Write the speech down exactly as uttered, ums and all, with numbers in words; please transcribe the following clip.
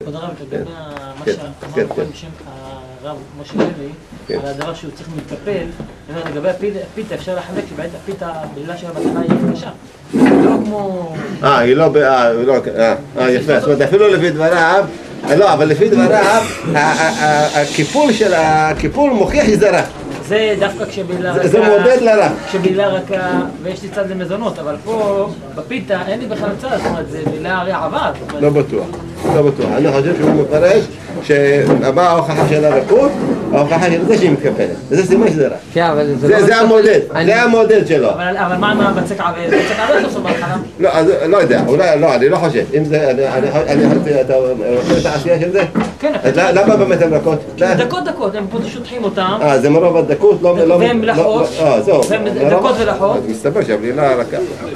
כבוד הרב, לגבי מה שאמרנו קודם בשם הרב משה לוי, על הדבר שהוא צריך להתקפל, לגבי הפיתה אפשר לחלק שבעת הפיתה בלילה של המתנה היא קשה. לא כמו... אה, היא לא... אה, יפה, זאת אומרת, אפילו לפי דבריו, לא, אבל לפי דבריו, הקיפול של הקיפול מוכיח הזדרה. זה דווקא כשבלילה רכה... זה מודד לרע. כשבלילה רכה, ויש לי צד למזונות, אבל פה, בפיתה, אין לי בכלל צד, זאת אומרת, זה בלילה הרי עבד. לא בטוח, לא בטוח. אני חושב שהוא מפרש שמה ההוכחה של הרכות, ההוכחה של זה שהיא מתקפלת. וזה סימן שזה רע. כן, אבל זה המודד, זה המודד שלו. אבל מה עם הבצק עבד? בצק עבד לא סובר חלם? לא, אז לא יודע, אולי, לא, אני לא חושב. אם זה, אני חושב, אתה רוצה את העשייה של זה? כן. למה באמת הן רכות? דקות דקות, הם פשוט שוטחים אותם. אה, זה מרוב הדקות, לא... והם מלחות. אה, זהו. והם דקות ולחות. אז מסתבר שהבלילה רכה.